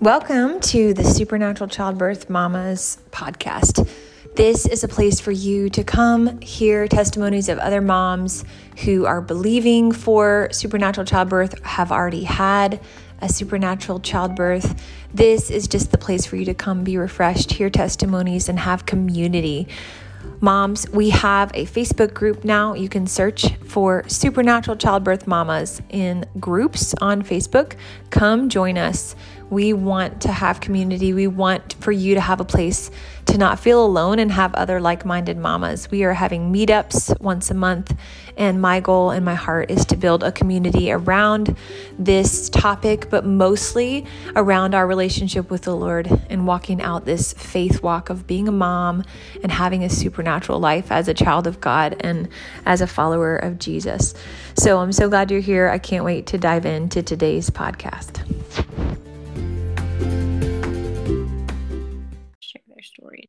Welcome to the Supernatural Childbirth Mamas podcast. This is a place for you to come hear testimonies of other moms who are believing for supernatural childbirth, have already had a supernatural childbirth. This is just the place for you to come be refreshed, hear testimonies, and have community. Moms, we have a Facebook group now. You can search for Supernatural Childbirth Mamas in groups on Facebook. Come join us. We want to have community. We want for you to have a place to not feel alone and have other like-minded mamas. We are having meetups once a month, and my goal and my heart is to build a community around this topic, but mostly around our relationship with the Lord and walking out this faith walk of being a mom and having a supernatural life as a child of God and as a follower of Jesus. So I'm so glad you're here. I can't wait to dive into today's podcast. Stories.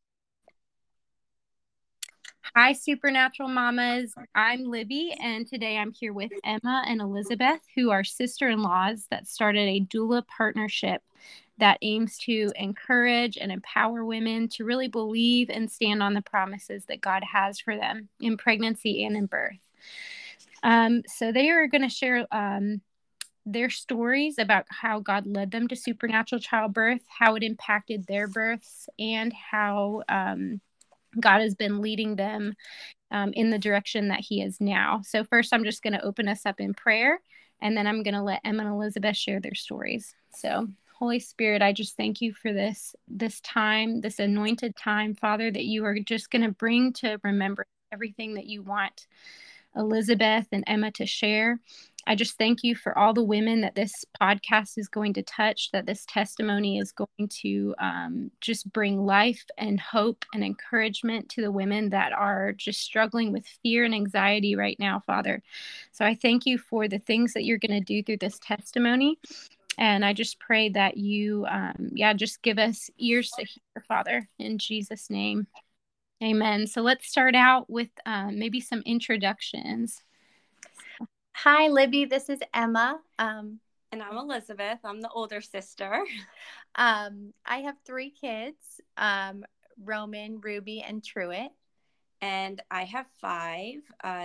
Hi, Supernatural Mamas. I'm Libby, and today I'm here with Emma and Elizabeth, who are sister-in-laws that started a doula partnership that aims to encourage and empower women to really believe and stand on the promises that God has for them in pregnancy and in birth. So they are going to share their stories about how God led them to supernatural childbirth, how it impacted their births, and how God has been leading them in the direction that he is now. So first, I'm just going to open us up in prayer, and then I'm going to let Emma and Elizabeth share their stories. So Holy Spirit, I just thank you for this time, this anointed time, Father, that you are just going to bring to remember everything that you want Elizabeth and Emma to share. I just thank you for all the women that this podcast is going to touch, that this testimony is going to just bring life and hope and encouragement to the women that are just struggling with fear and anxiety right now, Father. So I thank you for the things that you're going to do through this testimony. And I just pray that you, just give us ears to hear, Father, in Jesus' name. Amen. So let's start out with maybe some introductions. Hi, Libby. This is Emma. And I'm Elizabeth. I'm the older sister. I have 3 kids, Roman, Ruby, and Truett. And I have 5.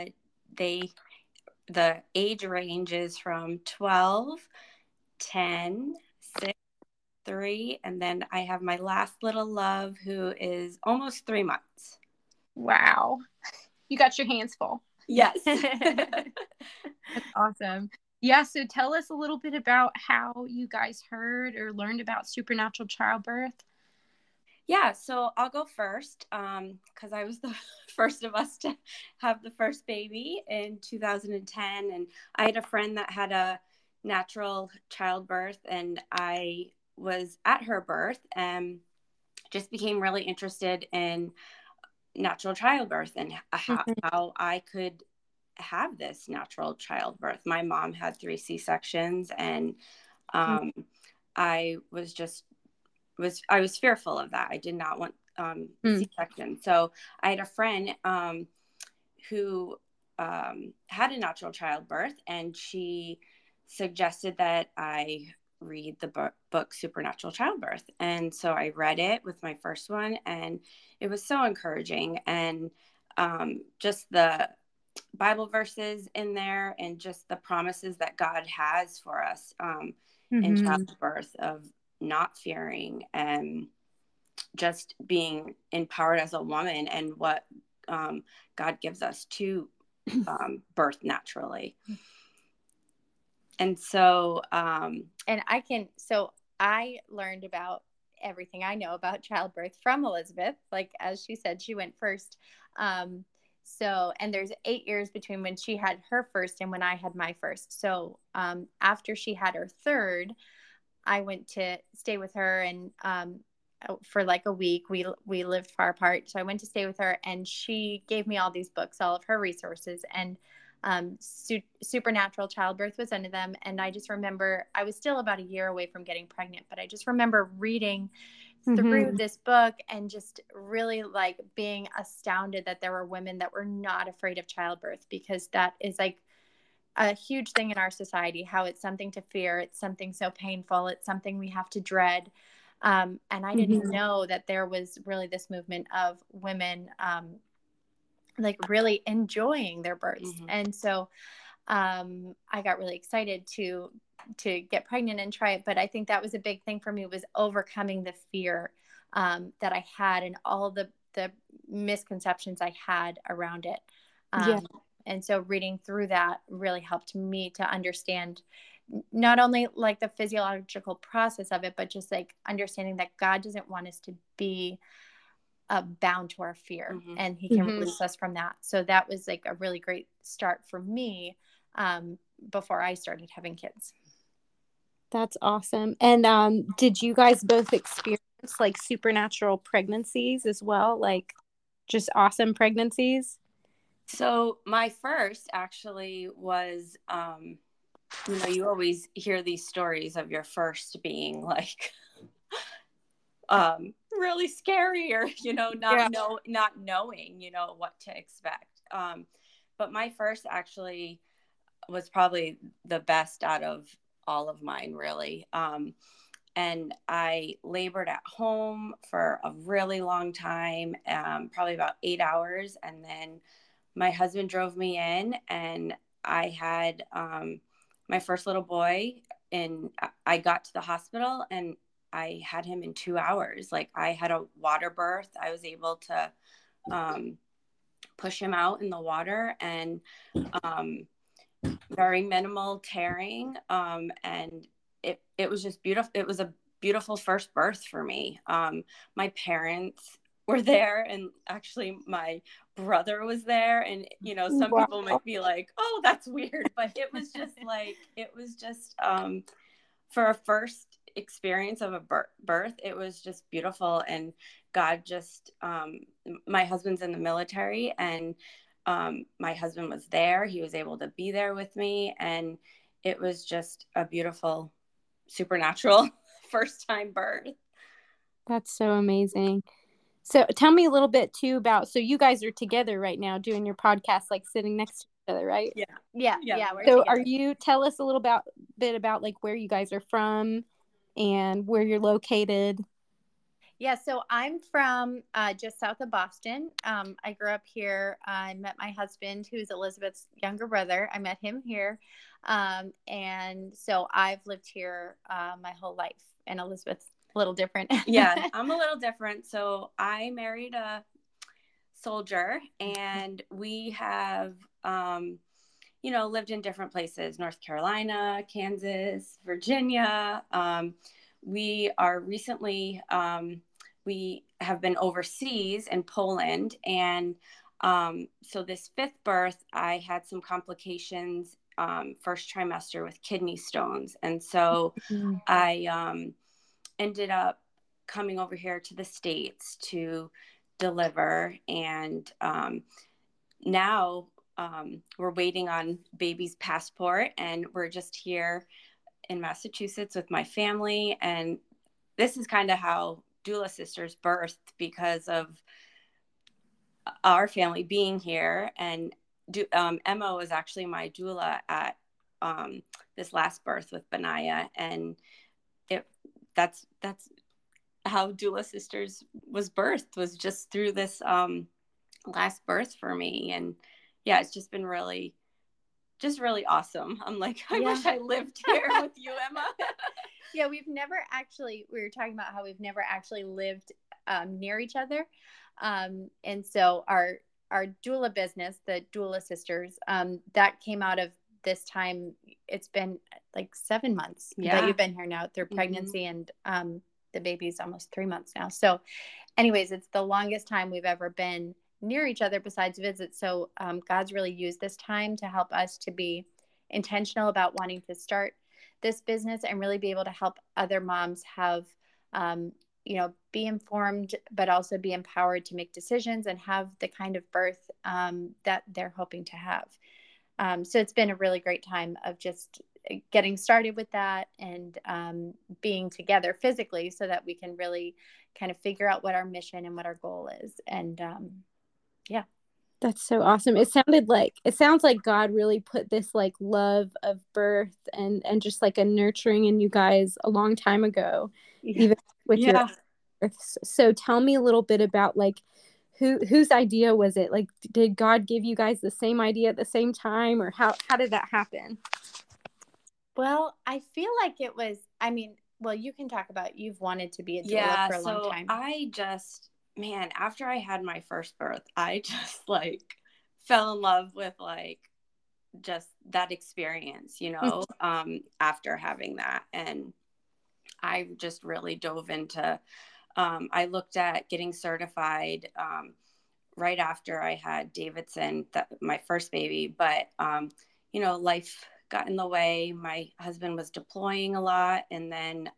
The age range is from 12, 10, 6, 3, and then I have my last little love who is almost 3 months. Wow. You got your hands full. Yes. That's awesome. Yeah, so tell us a little bit about how you guys heard or learned about supernatural childbirth. Yeah, so I'll go first because I was the first of us to have the first baby in 2010. And I had a friend that had a natural childbirth, and I was at her birth and just became really interested in natural childbirth and how I could have this natural childbirth. My mom had 3 C-sections, and I was fearful of that. I did not want C-section. So I had a friend who had a natural childbirth, and she suggested that I read the book Supernatural Childbirth. And so I read it with my first one, and it was so encouraging. And just the Bible verses in there and just the promises that God has for us in childbirth of not fearing and just being empowered as a woman and what God gives us to birth naturally. And so, I learned about everything I know about childbirth from Elizabeth. Like, as she said, she went first. And there's 8 years between when she had her first and when I had my first. So, after she had her third, I went to stay with her, and, for like a week, we lived far apart. So I went to stay with her, and she gave me all these books, all of her resources, and Supernatural Childbirth was one of them. And I just remember I was still about a year away from getting pregnant, but I just remember reading through this book and just really like being astounded that there were women that were not afraid of childbirth, because that is like a huge thing in our society, how it's something to fear. It's something so painful. It's something we have to dread. And I didn't know that there was really this movement of women like really enjoying their births. And so I got really excited to get pregnant and try it. But I think that was a big thing for me, was overcoming the fear that I had and all the misconceptions I had around it. And so reading through that really helped me to understand not only like the physiological process of it, but just like understanding that God doesn't want us to be bound to our fear, and he can release us from that. So that was like a really great start for me before I started having kids. That's awesome. And did you guys both experience like supernatural pregnancies as well? Like just awesome pregnancies? So my first actually was, you always hear these stories of your first being like really scary, or not knowing what to expect. But my first actually was probably the best out of all of mine, really. And I labored at home for a really long time, probably about 8 hours, and then my husband drove me in, and I had my first little boy, and I got to the hospital and I had him in 2 hours. Like, I had a water birth. I was able to push him out in the water, and very minimal tearing. And it was just beautiful. It was a beautiful first birth for me. My parents were there, and actually my brother was there, and some people might be like, oh, that's weird, but it was just for a first experience of a birth, it was just beautiful. And God just my husband's in the military, and my husband was there. He was able to be there with me, and it was just a beautiful supernatural first time birth. That's so amazing. So tell me a little bit too about, so you guys are together right now doing your podcast, like sitting next to each other, right? Yeah. So tell us a little bit about like where you guys are from and where you're located. Yeah, so I'm from just south of Boston. I grew up here. I met my husband, who's Elizabeth's younger brother. I met him here. And so I've lived here my whole life. And Elizabeth's a little different. Yeah, I'm a little different. So I married a soldier, and we have, lived in different places: North Carolina, Kansas, Virginia. We are recently, we have been overseas in Poland. And so this fifth birth, I had some complications first trimester with kidney stones. And so I ended up coming over here to the States to deliver. And now we're waiting on baby's passport, and we're just here in Massachusetts with my family. And this is kind of how Doula Sisters birthed, because of our family being here. And Emma was actually my doula at this last birth with Benaya, and that's how Doula Sisters was birthed, was just through this last birth for me. And yeah, it's just been really awesome. I'm like, I wish I lived here with you, Emma. Yeah, we were talking about how we've never actually lived near each other. And so our doula business, the Doula Sisters, that came out of this time. It's been like 7 months that you've been here now through pregnancy, and the baby's almost 3 months now. So anyways, it's the longest time we've ever been near each other besides visits. So God's really used this time to help us to be intentional about wanting to start this business and really be able to help other moms have, be informed, but also be empowered to make decisions and have the kind of birth that they're hoping to have. So it's been a really great time of just getting started with that, and being together physically so that we can really kind of figure out what our mission and what our goal is. And That's so awesome. It sounds like God really put this like love of birth and just like a nurturing in you guys a long time ago, Yeah. even with your Yeah. births. So tell me a little bit about like whose idea was it? Like, did God give you guys the same idea at the same time, or how did that happen? Well, I feel like it was, I mean, well, you can talk about, you've wanted to be a doula Yeah. for a long So time. man, after I had my first birth, I just like fell in love with like just that experience, after having that. And I just really dove into, I looked at getting certified right after I had Davidson, my first baby. But, life got in the way. My husband was deploying a lot. And then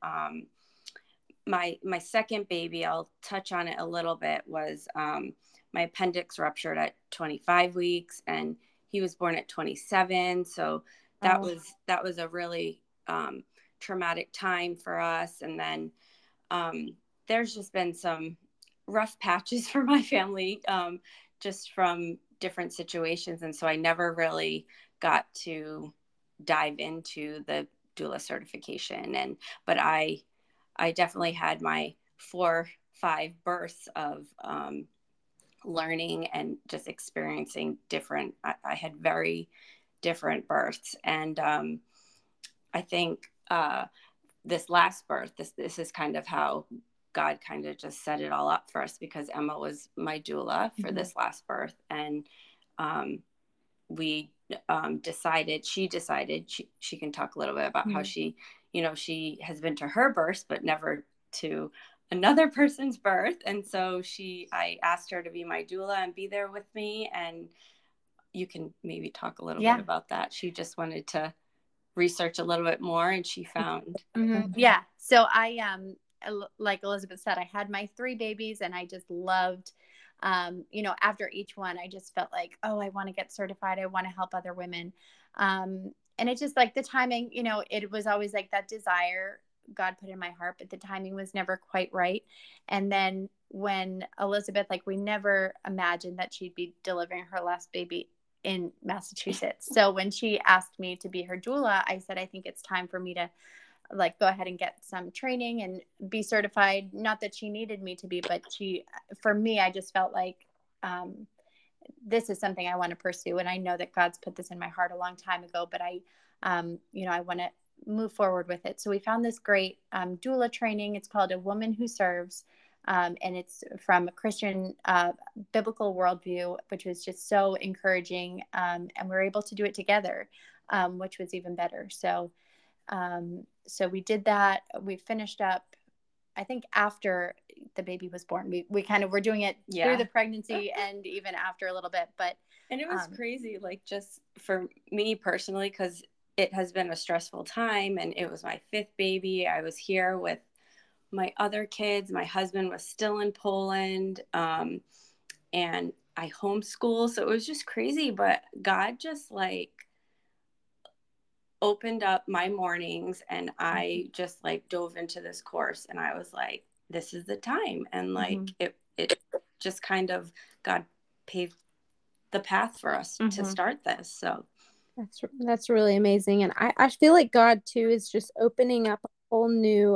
my second baby, I'll touch on it a little bit, was my appendix ruptured at 25 weeks and he was born at 27. So that was a really traumatic time for us. And then there's just been some rough patches for my family, just from different situations. And so I never really got to dive into the doula certification. But I definitely had my 4-5 births of learning and just experiencing different. I had very different births. And I think this last birth, this is kind of how God kind of just set it all up for us, because Emma was my doula for this last birth. And we decided she can talk a little bit about how she has been to her birth, but never to another person's birth. And so I asked her to be my doula and be there with me. And you can maybe talk a little bit about that. She just wanted to research a little bit more, and she found. Yeah. So I, like Elizabeth said, I had my 3 babies and I just loved, after each one, I just felt like, oh, I want to get certified. I want to help other women. And it's just like the timing, it was always like that desire God put in my heart, but the timing was never quite right. And then when Elizabeth, like, we never imagined that she'd be delivering her last baby in Massachusetts. So when she asked me to be her doula, I said, I think it's time for me to like go ahead and get some training and be certified. Not that she needed me to be, but for me, I just felt like this is something I want to pursue. And I know that God's put this in my heart a long time ago, but I want to move forward with it. So we found this great doula training. It's called A Woman Who Serves. And it's from a Christian biblical worldview, which was just so encouraging. And we were able to do it together, which was even better. So we did that. We finished up, I think, after the baby was born. We kind of were doing it through the pregnancy and even after a little bit. And it was crazy, like, just for me personally, because it has been a stressful time, and it was my 5th baby. I was here with my other kids. My husband was still in Poland, and I homeschool. So it was just crazy. But God just like opened up my mornings, and I just like dove into this course, and I was like, this is the time. And like it just kind of, God paved the path for us to start this. So that's really amazing. And I feel like God too is just opening up a whole new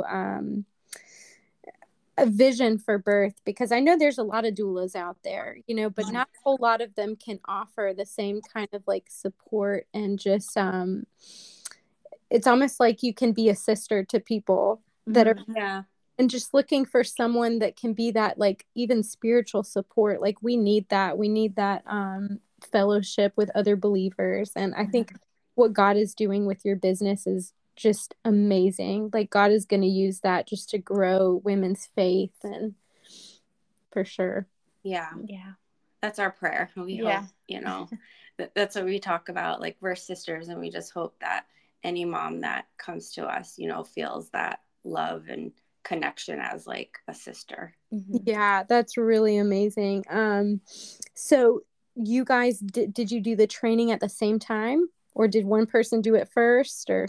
a vision for birth, because I know there's a lot of doulas out there, but not a whole lot of them can offer the same kind of like support and just it's almost like you can be a sister to people that are and just looking for someone that can be that like even spiritual support. Like we need that fellowship with other believers. And I think what God is doing with your business is just amazing. Like God is going to use that just to grow women's faith, and for sure. Yeah. That's our prayer. We hope, that's what we talk about. Like, we're sisters, and we just hope that any mom that comes to us, feels that love and connection as like a sister. Yeah, that's really amazing. So you guys, did you do the training at the same time, or did one person do it first, or?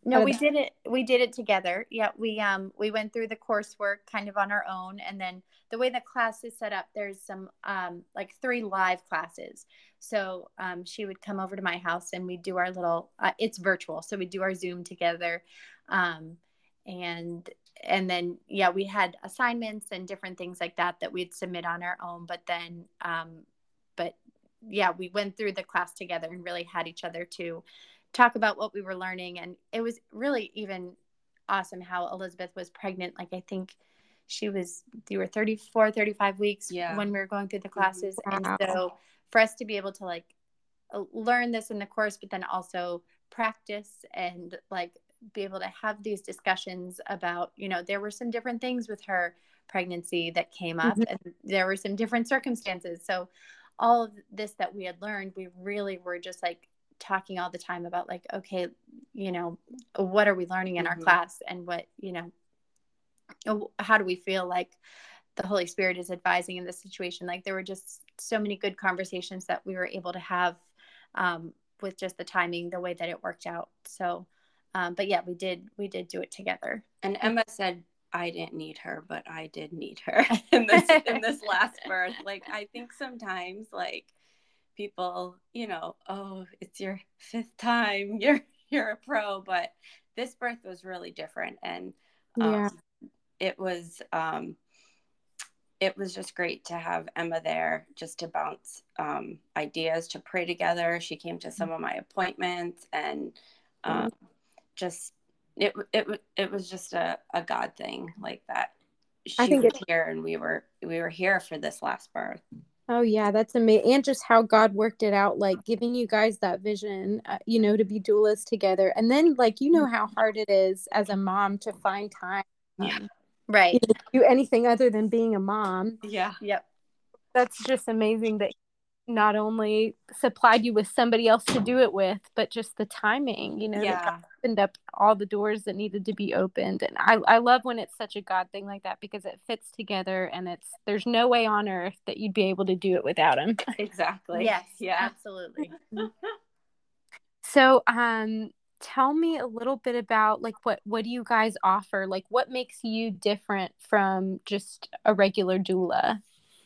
No, we did it together. Yeah, we went through the coursework kind of on our own, and then the way the class is set up, there's some like 3 live classes. So she would come over to my house and we do our little it's virtual, so we do our Zoom together. Um and then yeah, we had assignments and different things like that that we'd submit on our own, but then but yeah, we went through the class together and really had each other to talk about what we were learning. And it was really even awesome how Elizabeth was pregnant. Like, I think you were 34, 35 weeks when we were going through the classes. Wow. And so for us to be able to like learn this in the course, but then also practice and like be able to have these discussions about, there were some different things with her pregnancy that came up, and there were some different circumstances. So all of this that we had learned, we really were just like talking all the time about like, okay, what are we learning in our class, and what, how do we feel like the Holy Spirit is advising in this situation? Like, there were just so many good conversations that we were able to have with just the timing, the way that it worked out. So, but yeah, we did do it together. And Emma said, I didn't need her, but I did need her in this last birth. Like, I think sometimes like people, oh, it's your 5th time, you're a pro, but this birth was really different. And it was just great to have Emma there, just to bounce ideas, to pray together. She came to some of my appointments, and just it was just a God thing, like that. She was here, and we were here for this last birth. Oh yeah, that's amazing. And just how God worked it out, like giving you guys that vision, to be doulas together. And then like, how hard it is as a mom to find time. Right. To do anything other than being a mom. Yeah. Yep. That's just amazing that not only supplied you with somebody else to do it with, but just the timing, that God opened up all the doors that needed to be opened. And I love when it's such a God thing like that, because it fits together, and there's no way on earth that you'd be able to do it without him. Exactly. Yes. Yeah, absolutely. So, tell me a little bit about like, what do you guys offer? Like, what makes you different from just a regular doula?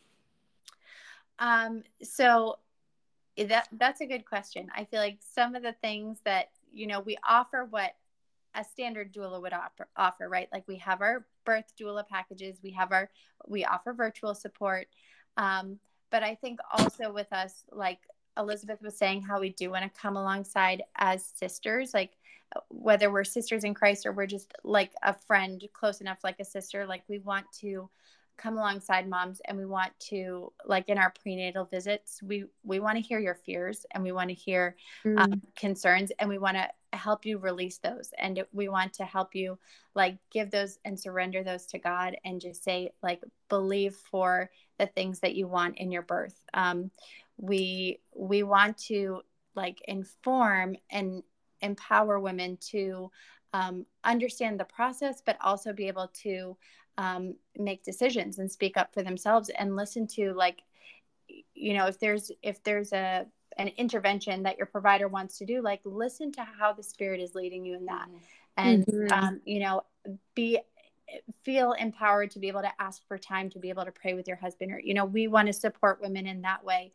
So that's a good question. I feel like some of the things that, we offer what a standard doula would offer, right? Like, we have our birth doula packages, we offer virtual support. But I think also with us, like Elizabeth was saying, how we do want to come alongside as sisters, like whether we're sisters in Christ or we're just like a friend close enough, like a sister, like we want to come alongside moms, and we want to, like in our prenatal visits, we want to hear your fears, and we want to hear concerns, and we want to help you release those, and we want to help you like give those and surrender those to God, and just say like, believe for the things that you want in your birth. We want to like inform and empower women to understand the process, but also be able to make decisions and speak up for themselves, and listen to like, if there's an intervention that your provider wants to do, like listen to how the Spirit is leading you in that. And feel empowered to be able to ask for time to be able to pray with your husband, or we want to support women in that way.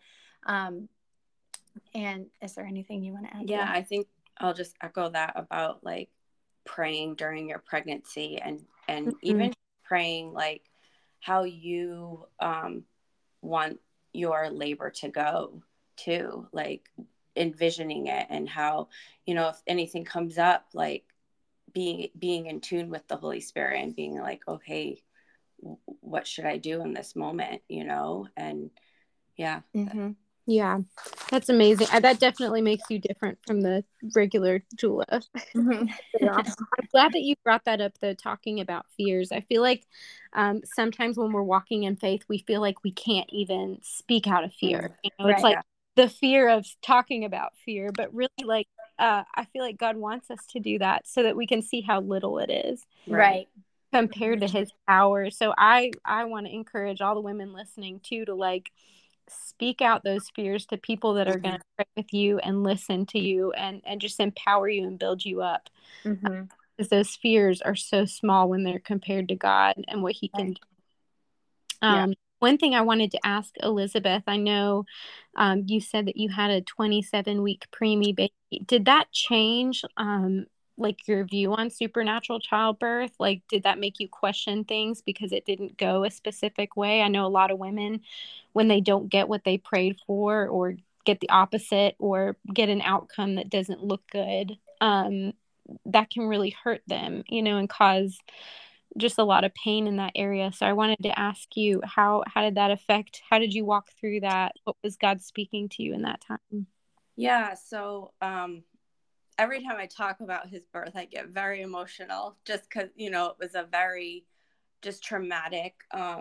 And is there anything you want to add? Yeah, I think I'll just echo that about like praying during your pregnancy, and even praying like how you want your labor to go too, like envisioning it, and how, if anything comes up, like being in tune with the Holy Spirit, and being like, okay, what should I do in this moment, and yeah. Yeah, that's amazing. That definitely makes you different from the regular doula. I'm glad that you brought that up, though, talking about fears. I feel like sometimes when we're walking in faith, we feel like we can't even speak out of fear. It's like the fear of talking about fear, but really like I feel like God wants us to do that so that we can see how little it is. Right. Compared to his power. So I want to encourage all the women listening too, to like speak out those fears to people that are going to pray with you and listen to you and just empower you and build you up. Mm-hmm. Because those fears are so small when they're compared to God and what he can do. Yeah. One thing I wanted to ask Elizabeth, I know you said that you had a 27-week preemie baby. Did that change like your view on supernatural childbirth? Like, did that make you question things because it didn't go a specific way? I know a lot of women, when they don't get what they prayed for or get the opposite or get an outcome that doesn't look good, that can really hurt them, and cause just a lot of pain in that area. So I wanted to ask you, how did that affect, how did you walk through that? What was God speaking to you in that time? Yeah. So every time I talk about his birth, I get very emotional just because, it was a very just traumatic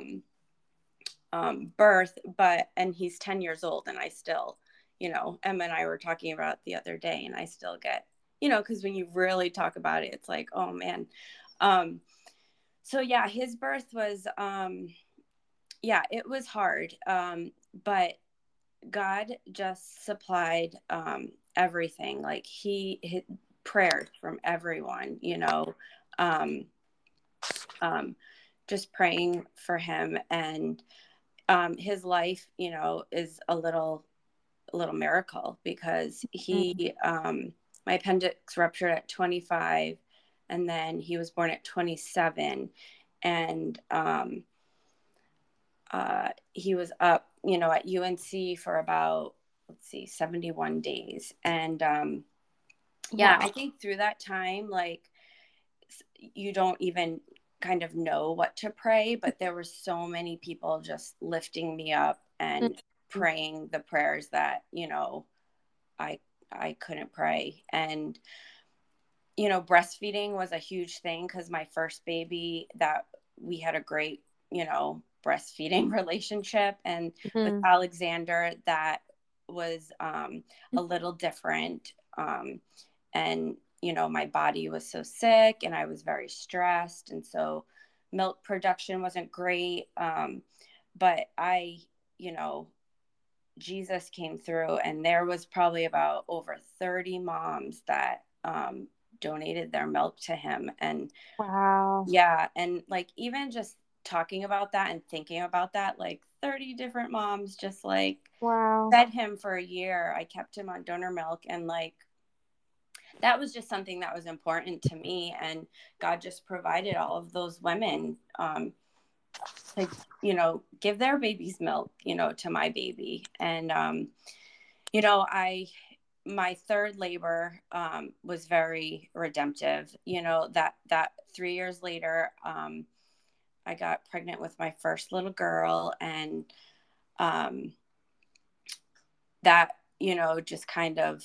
birth, and he's 10 years old and I still, Emma and I were talking about it the other day and I still get, because when you really talk about it, it's like, oh man. So yeah, his birth was, it was hard. But God just supplied, everything. Like he prayers from everyone, just praying for him. And, his life, is a little miracle because my appendix ruptured at 25 and then he was born at 27 and he was up, at UNC for about 71 days. And Wow. I think through that time, like, you don't even kind of know what to pray, but there were so many people just lifting me up and praying the prayers that, I couldn't pray. And, breastfeeding was a huge thing because my first baby, that we had a great, breastfeeding relationship. And with Alexander, that was a little different. And, my body was so sick and I was very stressed. And so milk production wasn't great. But Jesus came through and there was probably about over 30 moms that donated their milk to him. And Wow. yeah. And like, even just talking about that and thinking about that, like 30 different moms just like Wow. fed him for a year. I kept him on donor milk, and like, that was just something that was important to me. And God just provided all of those women, to, give their babies milk, to my baby. And, my third labor, was very redemptive, that 3 years later, I got pregnant with my first little girl. And, that, just kind of,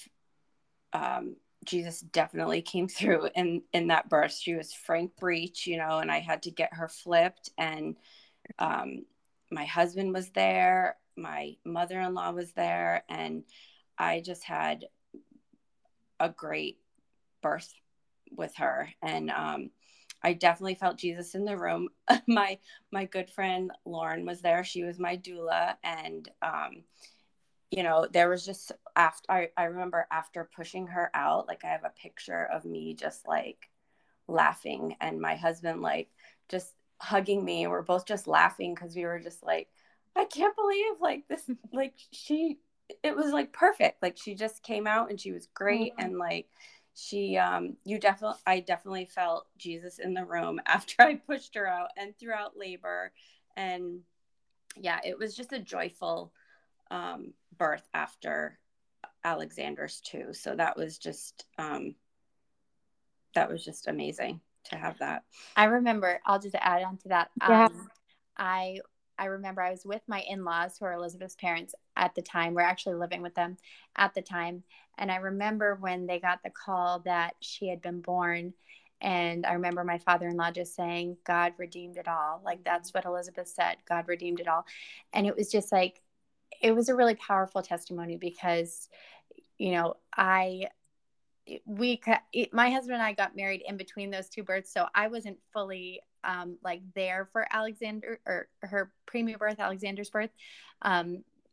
Jesus definitely came through in that birth. She was Frank Breech, and I had to get her flipped. And, my husband was there, my mother-in-law was there, and I just had a great birth with her. And, I definitely felt Jesus in the room. My good friend Lauren was there. She was my doula. And, there was just I remember after pushing her out, like, I have a picture of me just like laughing and my husband like just hugging me. And we're both just laughing because we were just like, I can't believe like this, like it was like perfect. Like she just came out and she was great. And like she, I definitely felt Jesus in the room after I pushed her out and throughout labor. And yeah, it was just a joyful birth after Alexander's too. So that was just amazing to have that. I remember, I'll just add on to that. Yeah. I remember I was with my in-laws, who are Elizabeth's parents at the time. We're actually living with them at the time. And I remember when they got the call that she had been born. And I remember my father-in-law just saying, God redeemed it all. Like, that's what Elizabeth said. God redeemed it all. And it was just like, it was a really powerful testimony because, my husband and I got married in between those two births. So I wasn't fully like there for Alexander or her preemie birth, Alexander's birth.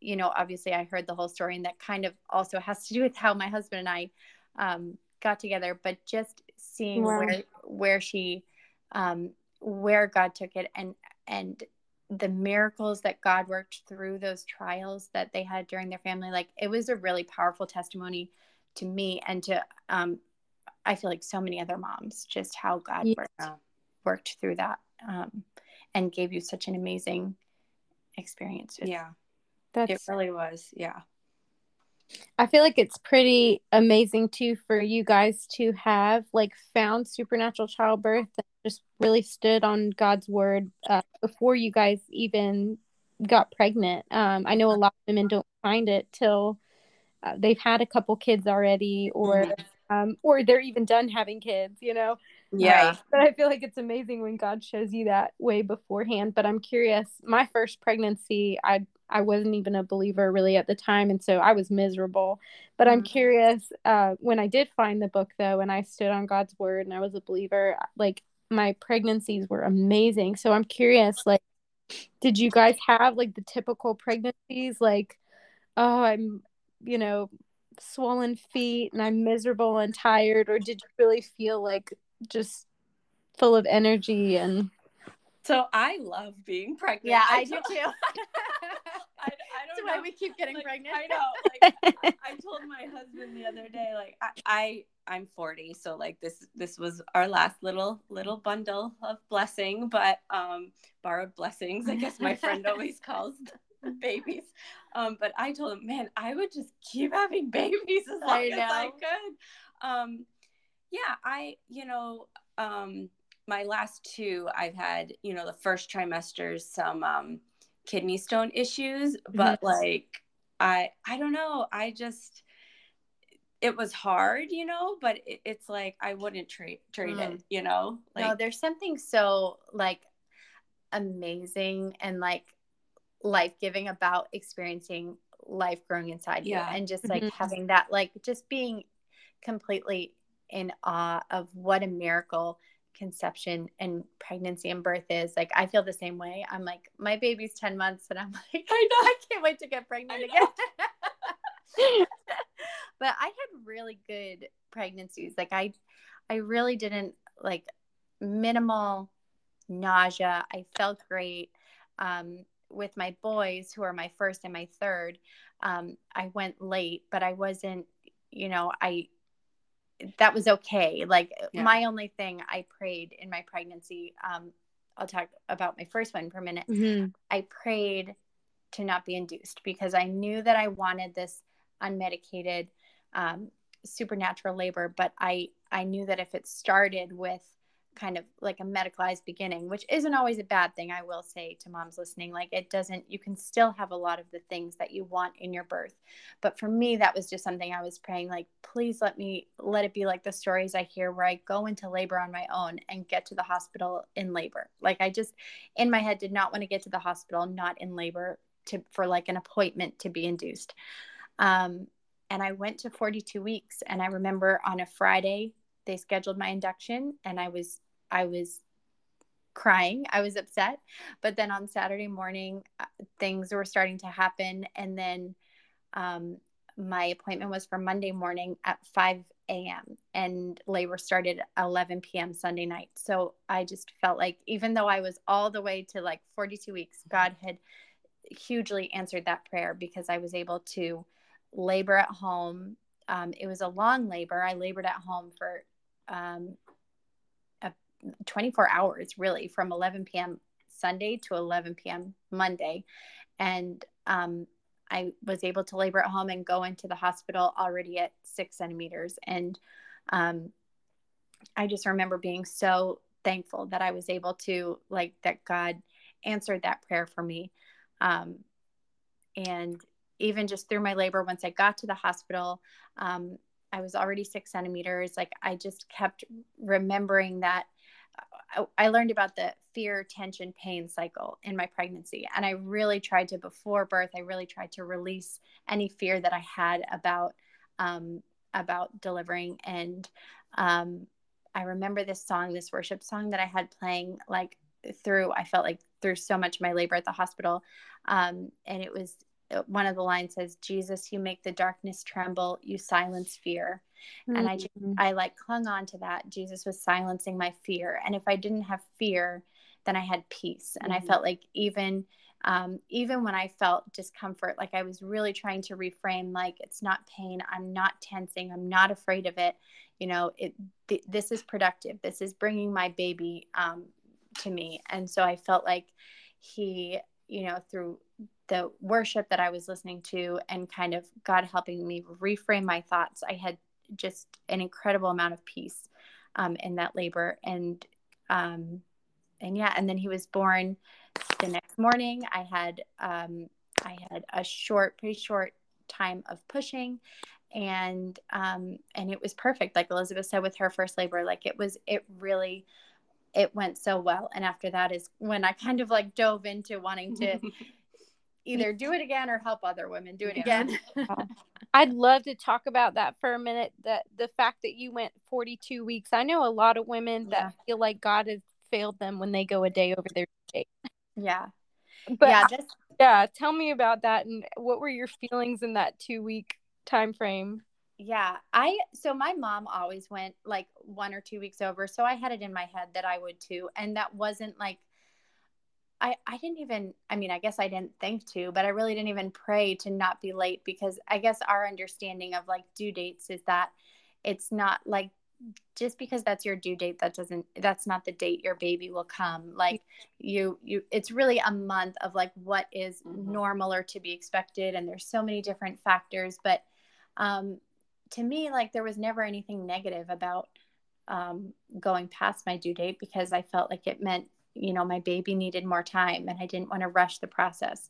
obviously I heard the whole story, and that kind of also has to do with how my husband and I got together, but just seeing where she, where God took it, and the miracles that God worked through those trials that they had during their family. Like, it was a really powerful testimony to me and to, I feel like so many other moms, just how God worked through that, and gave you such an amazing experience. It really was. Yeah. I feel like it's pretty amazing too for you guys to have like found supernatural childbirth and just really stood on God's word before you guys even got pregnant. I know a lot of women don't find it till they've had a couple kids already, or they're even done having kids, Yeah. But I feel like it's amazing when God shows you that way beforehand. But I'm curious, my first pregnancy, I wasn't even a believer really at the time, and so I was miserable. But I'm curious, when I did find the book though, and I stood on God's word and I was a believer, like my pregnancies were amazing. So I'm curious, like, did you guys have like the typical pregnancies, like, oh, I'm, swollen feet and I'm miserable and tired, or did you really feel like just full of energy? And so I love being pregnant. Yeah, I do too. I That's don't why know. we keep getting pregnant. I know. Like, I told my husband the other day, like, I'm 40, so like this was our last little bundle of blessing, but borrowed blessings, I guess my friend always calls babies. But I told him, man, I would just keep having babies as long as I could. My last two, I've had, the first trimesters, some kidney stone issues, but like, I don't know. It was hard, but it's like, I wouldn't trade it, like, no, there's something so like amazing and like life-giving about experiencing life growing inside you, and just like having that, like, just being completely in awe of what a miracle conception and pregnancy and birth is. Like, I feel the same way. I'm like, my baby's 10 months and I'm like, I can't wait to get pregnant again. But I had really good pregnancies. Like, I really didn't, like, minimal nausea. I felt great. With my boys, who are my first and my third, I went late, but I wasn't, that was okay. Like, my only thing, I prayed in my pregnancy. I'll talk about my first one for a minute. I prayed to not be induced, because I knew that I wanted this unmedicated, supernatural labor. But I knew that if it started with kind of like a medicalized beginning, which isn't always a bad thing, I will say to moms listening, like, you can still have a lot of the things that you want in your birth. But for me, that was just something I was praying, like, please let it be like the stories I hear where I go into labor on my own and get to the hospital in labor. Like, I just, in my head, did not want to get to the hospital, not in labor, for like an appointment to be induced. And I went to 42 weeks. And I remember on a Friday, they scheduled my induction, and I was crying. I was upset. But then on Saturday morning, things were starting to happen. And then my appointment was for Monday morning at 5 a.m. and labor started at 11 p.m. Sunday night. So I just felt like, even though I was all the way to like 42 weeks, God had hugely answered that prayer, because I was able to labor at home. It was a long labor. I labored at home for 24 hours, really, from 11 p.m. Sunday to 11 p.m. Monday. And I was able to labor at home and go into the hospital already at 6 centimeters. And I just remember being so thankful that I was able to, like, that God answered that prayer for me. And even just through my labor, once I got to the hospital, I was already 6 centimeters. Like, I just kept remembering that I learned about the fear, tension, pain cycle in my pregnancy. And I really tried to, before birth, I really tried to release any fear that I had about delivering. And I remember this worship song that I had playing, like, I felt like through so much of my labor at the hospital. And it was one of the lines says, Jesus, you make the darkness tremble, you silence fear. And I like clung on to that. Jesus was silencing my fear. And if I didn't have fear, then I had peace. And I felt like even when I felt discomfort, like I was really trying to reframe, like, it's not pain. I'm not tensing. I'm not afraid of it. You know, this is productive. This is bringing my baby to me. And so I felt like he, you know, through the worship that I was listening to and kind of God helping me reframe my thoughts, I had just an incredible amount of peace in that labor. And yeah, and then he was born the next morning. I had a pretty short time of pushing, and it was perfect. Like Elizabeth said with her first labor, like it went so well. And after that is when I kind of like dove into wanting to either do it again or help other women do it again. I'd love to talk about that for a minute, that the fact that you went 42 weeks. I know a lot of women that feel like God has failed them when they go a day over their date. Yeah. But tell me about that, and what were your feelings in that 2-week time frame? Yeah, so my mom always went like 1 or 2 weeks over. So I had it in my head that I would too. And that wasn't like, I didn't even, I mean, I guess I didn't think to, but I really didn't even pray to not be late, because I guess our understanding of like due dates is that it's not like, just because that's your due date, that's not the date your baby will come. Like it's really a month of like what is normal or to be expected. And there's so many different factors, but, to me, like there was never anything negative about going past my due date, because I felt like it meant, you know, my baby needed more time and I didn't want to rush the process.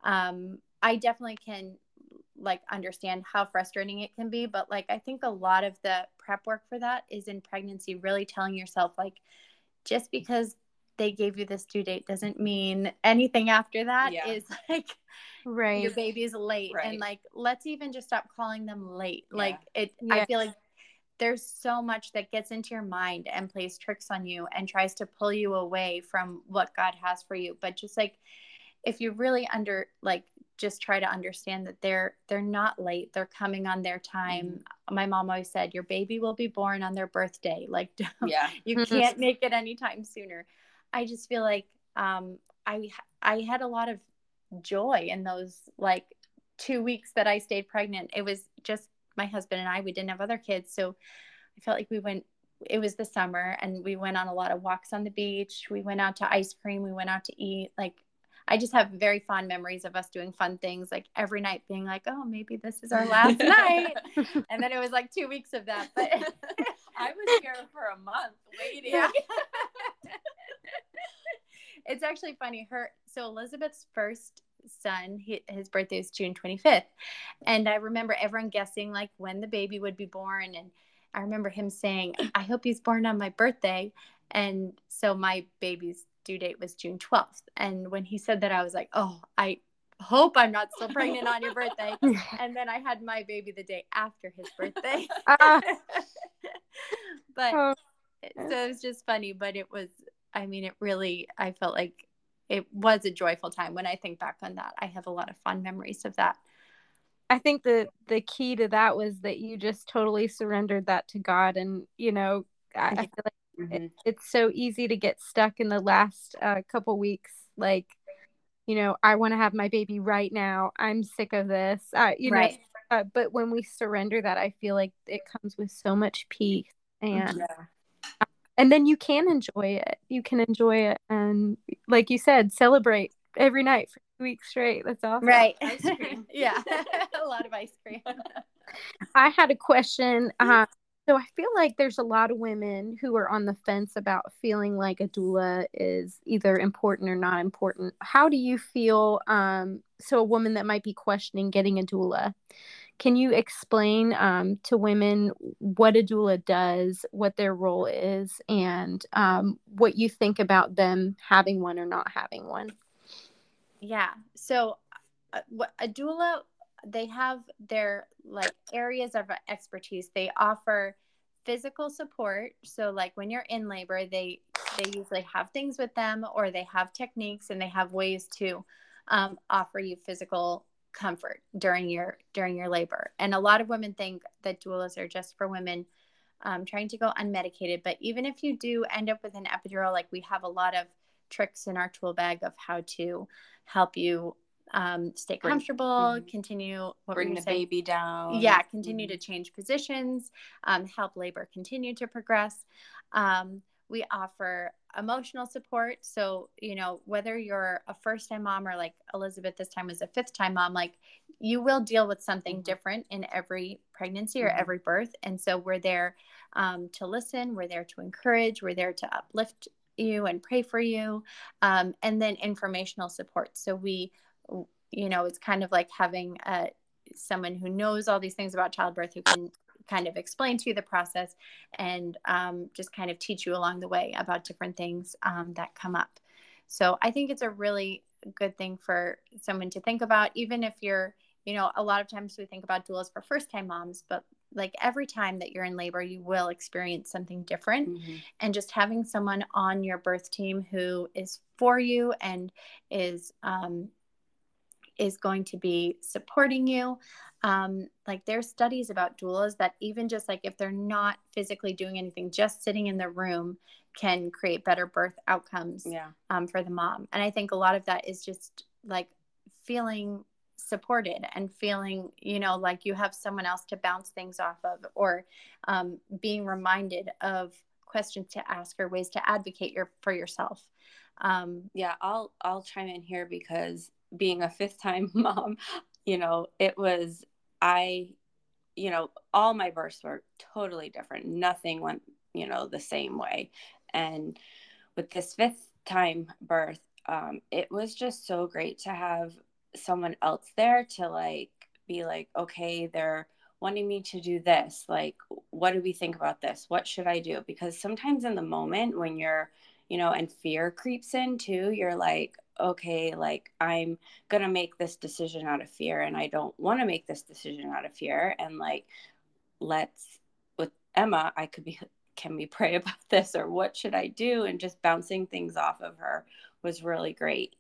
I definitely can like understand how frustrating it can be, but like I think a lot of the prep work for that is in pregnancy, really telling yourself like, just because they gave you this due date doesn't mean anything after that is like your baby's late. And like, let's even just stop calling them late. Like I feel like there's so much that gets into your mind and plays tricks on you and tries to pull you away from what God has for you. But just like, if you really just try to understand that they're not late, they're coming on their time. My mom always said, your baby will be born on their birthday. Like, you can't make it anytime sooner. I just feel like I had a lot of joy in those like 2 weeks that I stayed pregnant. It was just my husband and I. We didn't have other kids, so I felt like it was the summer, and we went on a lot of walks on the beach. We went out to ice cream. We went out to eat. Like, I just have very fond memories of us doing fun things, like every night being like, oh, maybe this is our last night. And then it was like 2 weeks of that. But I was here for a month waiting. Yeah. It's actually funny. So Elizabeth's first son, his birthday is June 25th. And I remember everyone guessing like when the baby would be born. And I remember him saying, I hope he's born on my birthday. And so my baby's due date was June 12th. And when he said that, I was like, oh, I hope I'm not still pregnant on your birthday. And then I had my baby the day after his birthday. But so it was just funny, but it was, I mean, I felt like it was a joyful time. When I think back on that, I have a lot of fond memories of that. I think the key to that was that you just totally surrendered that to God. And, you know, I feel like it's so easy to get stuck in the last couple weeks. Like, you know, I want to have my baby right now. I'm sick of this, know, but when we surrender that, I feel like it comes with so much peace. And then you can enjoy it. You can enjoy it. And like you said, celebrate every night for 2 weeks straight. That's awesome. Right. Ice cream. Yeah. A lot of ice cream. I had a question. So I feel like there's a lot of women who are on the fence about feeling like a doula is either important or not important. How do you feel? So a woman that might be questioning getting a doula, can you explain to women what a doula does, what their role is, and what you think about them having one or not having one? Yeah. So a doula, they have their like areas of expertise. They offer physical support. So like when you're in labor, they usually have things with them, or they have techniques and they have ways to offer you physical comfort during your labor. And a lot of women think that doulas are just for women trying to go unmedicated. But even if you do end up with an epidural, like, we have a lot of tricks in our tool bag of how to help you stay comfortable, continue, bring the baby down. Yeah, continue to change positions, help labor continue to progress. We offer emotional support. So, you know, whether you're a first-time mom or like Elizabeth this time was a fifth-time mom, like, you will deal with something different in every pregnancy or every birth. And so we're there to listen. We're there to encourage. We're there to uplift you and pray for you. And then informational support. So we, you know, it's kind of like having someone who knows all these things about childbirth who can kind of explain to you the process and just kind of teach you along the way about different things that come up. So I think it's a really good thing for someone to think about, even if you're, you know, a lot of times we think about doulas for first-time moms, but like every time that you're in labor, you will experience something different. And just having someone on your birth team who is for you and is going to be supporting you. Like, there's studies about doulas that even just like if they're not physically doing anything, just sitting in the room can create better birth outcomes for the mom. And I think a lot of that is just like feeling supported and feeling, you know, like you have someone else to bounce things off of, or being reminded of questions to ask or ways to advocate for yourself. I'll chime in here because being a fifth-time mom, you know, you know, all my births were totally different. Nothing went, you know, the same way. And with this fifth-time birth, it was just so great to have someone else there to like be like, okay, they're wanting me to do this. Like, what do we think about this? What should I do? Because sometimes in the moment when you're, you know, and fear creeps in too, you're like, okay, like, I'm going to make this decision out of fear and I don't want to make this decision out of fear. And like, with Emma, can we pray about this, or what should I do? And just bouncing things off of her was really great.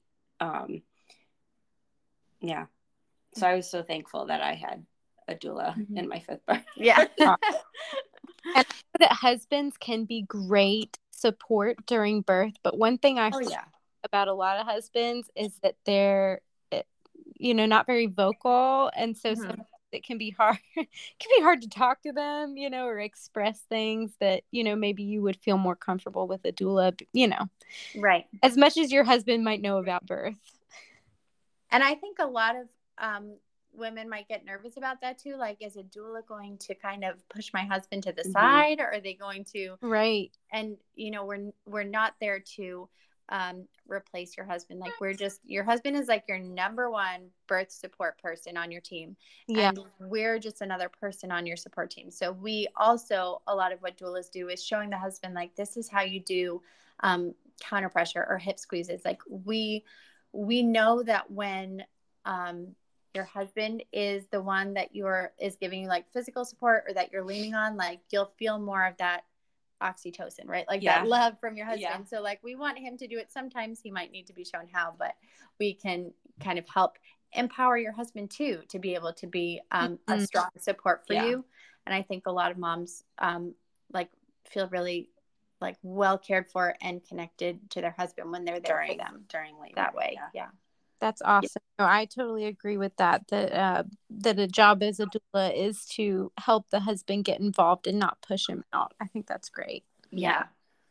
So I was so thankful that I had a doula in my fifth birth. Yeah. And that husbands can be great support during birth, but one thing I feel about a lot of husbands is that they're, you know, not very vocal, and so sometimes it can be hard. It can be hard to talk to them, you know, or express things that, you know, maybe you would feel more comfortable with a doula, you know, right, as much as your husband might know about birth. And I think a lot of women might get nervous about that too. Like, is a doula going to kind of push my husband to the side, or are they going to? Right. And, you know, we're not there to replace your husband. Like, your husband is like your number one birth support person on your team. Yeah. And we're just another person on your support team. So we also, a lot of what doulas do is showing the husband, like, this is how you do counter pressure or hip squeezes. Like, we know that when your husband is the one that is giving you like physical support, or that you're leaning on, like, you'll feel more of that oxytocin, right? Like that love from your husband. Yeah. So like, we want him to do it. Sometimes he might need to be shown how, but we can kind of help empower your husband too, to be able to be a strong support for you. And I think a lot of moms like feel really like well cared for and connected to their husband when they're there for them during labor that way. Yeah. That's awesome. No, I totally agree with that. That a job as a doula is to help the husband get involved and not push him out. I think that's great. Yeah.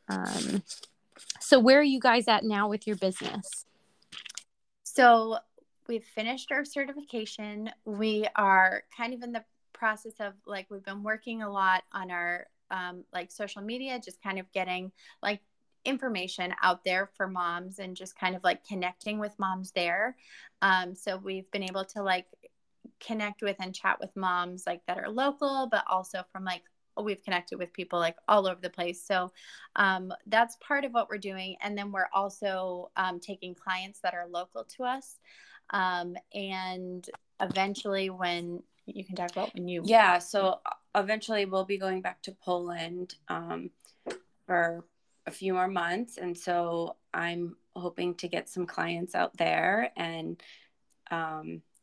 So where are you guys at now with your business? So we've finished our certification. We are kind of in the process of like, we've been working a lot on our like social media, just kind of getting like information out there for moms and just kind of like connecting with moms there. So we've been able to like connect with and chat with moms like that are local, but also from like, we've connected with people like all over the place. So that's part of what we're doing. And then we're also taking clients that are local to us. And eventually when you can talk about when you... Yeah. So eventually we'll be going back to Poland for a few more months. And so I'm hoping to get some clients out there and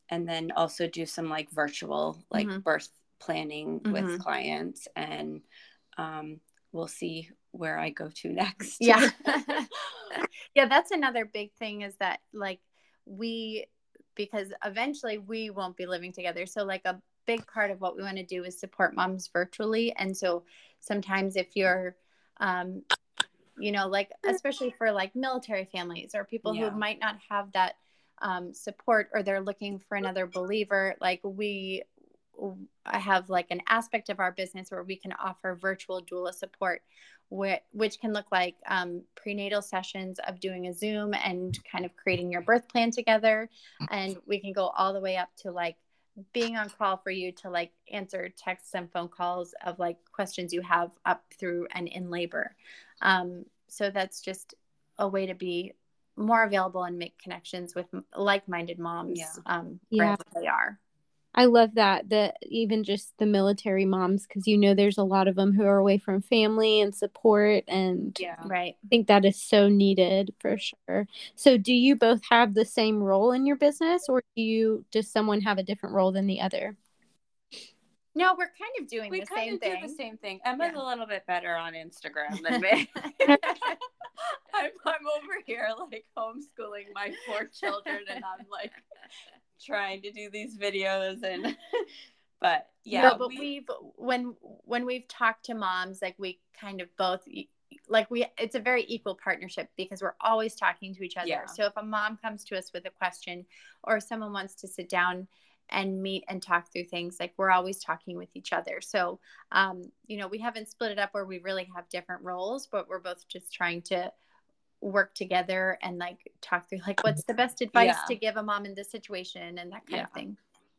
and then also do some like virtual like birth planning with clients, and we'll see where I go to next. Yeah. Yeah, that's another big thing, is that like because eventually we won't be living together. So like a big part of what we want to do is support moms virtually. And so sometimes if you're, like, especially for like military families or people who might not have that support, or they're looking for another believer, like I have like an aspect of our business where we can offer virtual doula support, which can look like prenatal sessions of doing a Zoom and kind of creating your birth plan together. And we can go all the way up to like being on call for you to like answer texts and phone calls of like questions you have up through and in labor. So that's just a way to be more available and make connections with like-minded moms wherever they are. I love that even just the military moms, because there's a lot of them who are away from family and support, and right. I think that is so needed for sure. So do you both have the same role in your business, or does someone have a different role than the other? No, we're kind of doing the same thing. We do the same thing. Emma's a little bit better on Instagram than me. I'm over here like homeschooling my 4 children, and I'm like trying to do these videos, and but but when we've talked to moms, like we kind of both like it's a very equal partnership, because we're always talking to each other. So if a mom comes to us with a question, or someone wants to sit down and meet and talk through things, like we're always talking with each other. So we haven't split it up where we really have different roles, but we're both just trying to work together and like talk through like what's the best advice to give a mom in this situation and that kind of thing.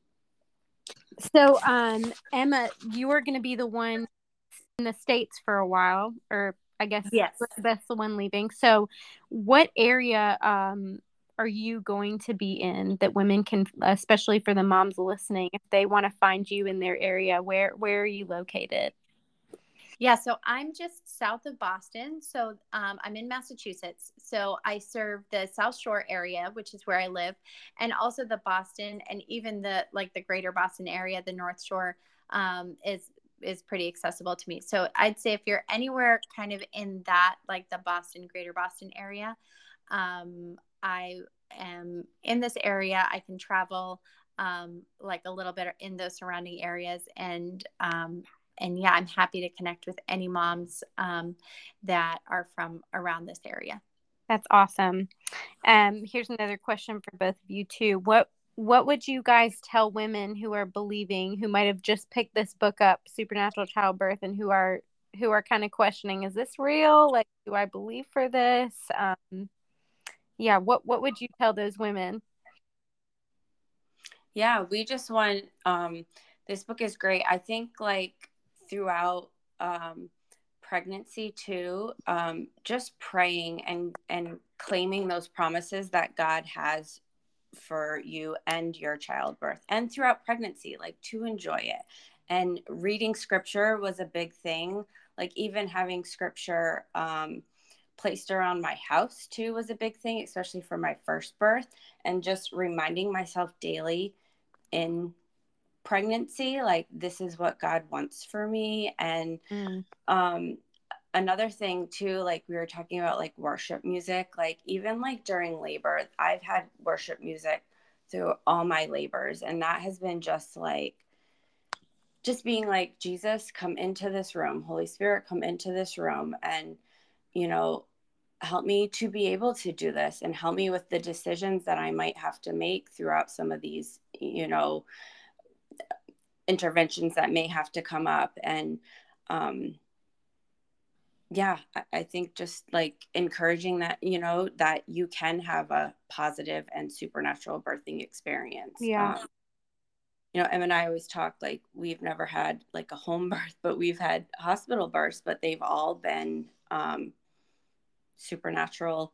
So Emma, you are going to be the one in the States for a while, or I guess that's the one leaving. So what area are you going to be in that women can, especially for the moms listening, if they want to find you in their area, where are you located? Yeah, so I'm just south of Boston. So I'm in Massachusetts. So I serve the South Shore area, which is where I live, and also the Boston, and even the greater Boston area, the North Shore is pretty accessible to me. So I'd say if you're anywhere kind of in that, like the Boston, greater Boston area, I am in this area. I can travel like a little bit in those surrounding areas, and I'm happy to connect with any moms that are from around this area. That's awesome. Here's another question for both of you too. What would you guys tell women who are believing, who might have just picked this book up, Supernatural Childbirth, and who are kind of questioning, is this real? Like, do I believe for this? What would you tell those women? Yeah, we just want, this book is great. I think like throughout pregnancy too, just praying and claiming those promises that God has for you and your childbirth, and throughout pregnancy, like to enjoy it. And reading scripture was a big thing. Like even having scripture placed around my house too was a big thing, especially for my first birth, and just reminding myself daily in pregnancy, like this is what God wants for me. And another thing too, like we were talking about like worship music, like even like during labor, I've had worship music through all my labors, and that has been just being like, Jesus, come into this room, Holy Spirit, come into this room, and help me to be able to do this, and help me with the decisions that I might have to make throughout some of these interventions that may have to come up. And I think just like encouraging that, that you can have a positive and supernatural birthing experience. Em and I always talk, like we've never had like a home birth, but we've had hospital births, but they've all been supernatural,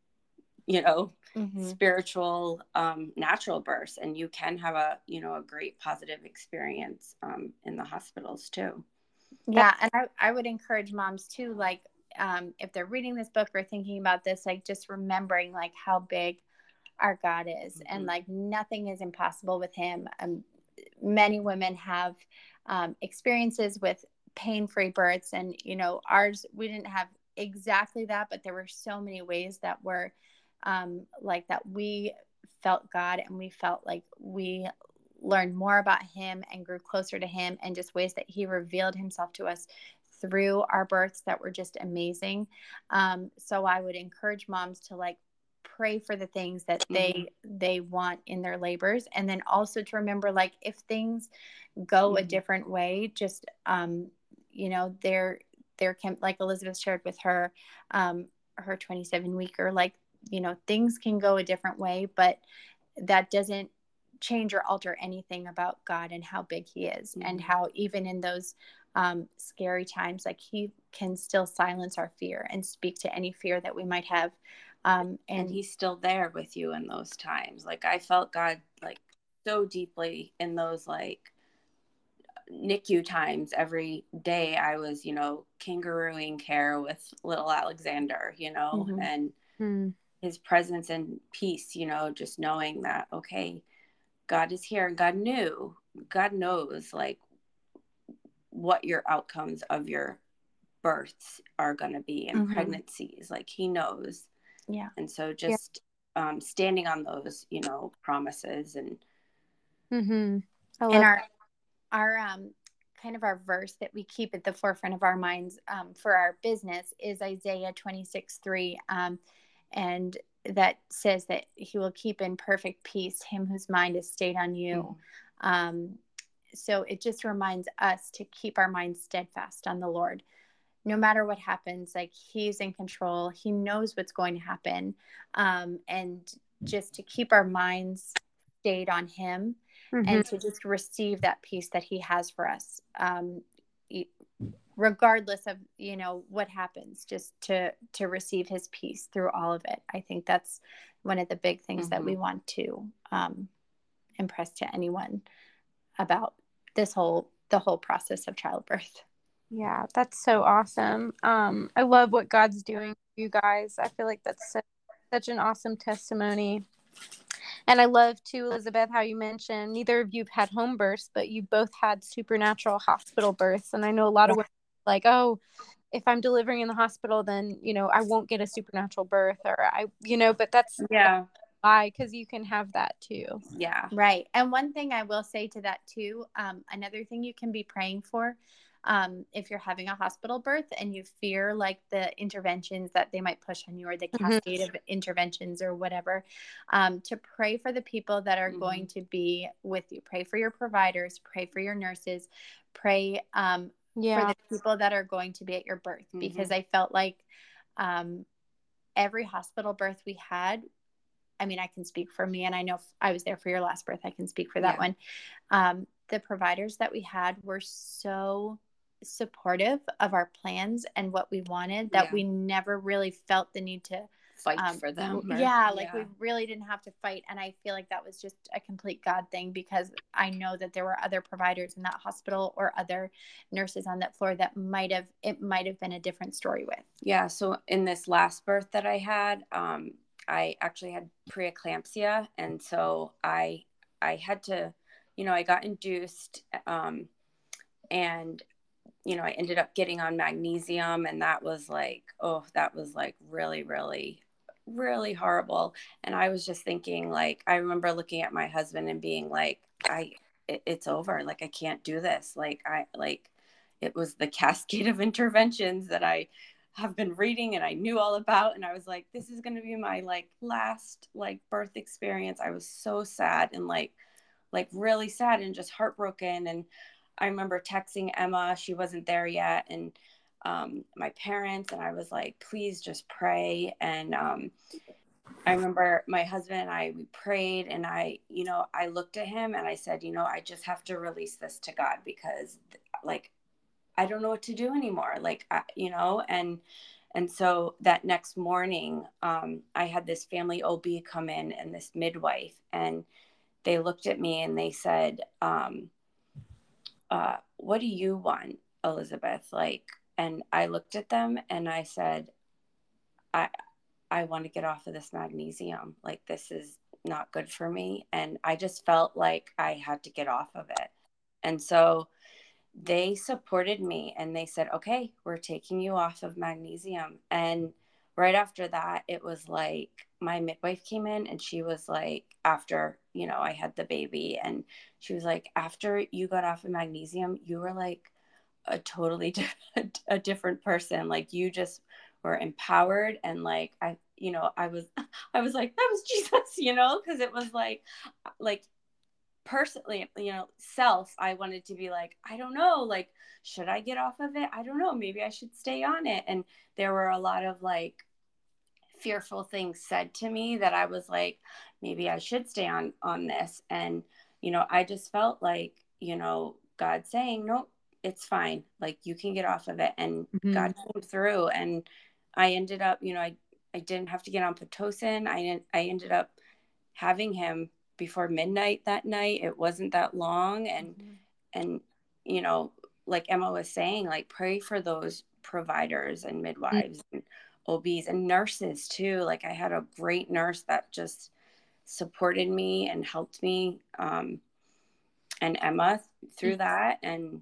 spiritual, natural births. And you can have a great positive experience in the hospitals too. Yeah. And I would encourage moms too, like if they're reading this book or thinking about this, like just remembering like how big our God is. And like nothing is impossible with him. Many women have experiences with pain-free births, and ours, we didn't have exactly that, but there were so many ways that were like that we felt God, and we felt like we learned more about him and grew closer to him, and just ways that he revealed himself to us through our births that were just amazing. So I would encourage moms to like pray for the things that they want in their labors, and then also to remember, like, if things go a different way, just there can, like Elizabeth shared with her 27 weeker, like things can go a different way, but that doesn't change or alter anything about God and how big he is, and how even in those scary times, like he can still silence our fear and speak to any fear that we might have. And he's still there with you in those times. Like I felt God like so deeply in those like NICU times. Every day I was, kangarooing care with little Alexander, and his presence and peace, just knowing that, okay, God is here, and God knows like what your outcomes of your births are going to be, and pregnancies, like he knows. Yeah. And so just standing on those, promises and and our kind of our verse that we keep at the forefront of our minds for our business is Isaiah 26:3, and that says that he will keep in perfect peace him whose mind is stayed on you. So it just reminds us to keep our minds steadfast on the Lord. No matter what happens, like he's in control. He knows what's going to happen. And just to keep our minds stayed on him, and to just receive that peace that he has for us, regardless of, what happens, just to receive his peace through all of it. I think that's one of the big things that we want to impress to anyone about the whole process of childbirth. Yeah, that's so awesome. I love what God's doing for you guys. I feel like that's such an awesome testimony. And I love too, Elizabeth, how you mentioned neither of you've had home births, but you both had supernatural hospital births. And I know a lot of women are like, oh, if I'm delivering in the hospital, then, I won't get a supernatural birth, or but that's why, because you can have that too. Yeah. Right. And one thing I will say to that too, another thing you can be praying for, if you're having a hospital birth and you fear like the interventions that they might push on you, or the cascade of interventions or whatever, to pray for the people that are going to be with you. Pray for your providers, pray for your nurses, pray for the people that are going to be at your birth, because I felt like every hospital birth we had, I mean, I can speak for me, and I know I was there for your last birth. I can speak for that one. The providers that we had were so supportive of our plans and what we wanted that we never really felt the need to fight for them. We really didn't have to fight. And I feel like that was just a complete God thing, because I know that there were other providers in that hospital or other nurses on that floor that it might have been a different story with. Yeah. So in this last birth that I had, I actually had preeclampsia. And so I had to, I got induced, and, I ended up getting on magnesium, and that was like really, really, really horrible. And I was just thinking, like, I remember looking at my husband and being like, it's over. Like, I can't do this. It was the cascade of interventions that I have been reading and I knew all about. And I was like, this is going to be my last birth experience. I was so sad and like really sad and just heartbroken. And I remember texting Emma, she wasn't there yet, and my parents, and I was like, please just pray. And I remember my husband and we prayed, and I looked at him and I said, I just have to release this to God, because I don't know what to do anymore. And so that next morning, I had this family OB come in, and this midwife, and they looked at me and they said, what do you want, Elizabeth? And I looked at them and I said, I want to get off of this magnesium. This is not good for me. And I just felt like I had to get off of it. And so they supported me and they said, okay, we're taking you off of magnesium. And right after that, it was like my midwife came in and she was like, after, I had the baby, and she was like, after you got off of magnesium, you were like a totally a different person. Like you just were empowered. And like, I was like, that was Jesus, cause it was like personally, self, I wanted to be like, I don't know, like, should I get off of it? I don't know. Maybe I should stay on it. And there were a lot of like fearful things said to me that I was like, maybe I should stay on this. And, I just felt like, God saying, nope, it's fine. Like you can get off of it. And God came through, and I ended up, I didn't have to get on Pitocin. I ended up having him before midnight that night. It wasn't that long. And, like Emma was saying, like pray for those providers and midwives and OBs and nurses too. Like I had a great nurse that just supported me and helped me, and Emma through that. And,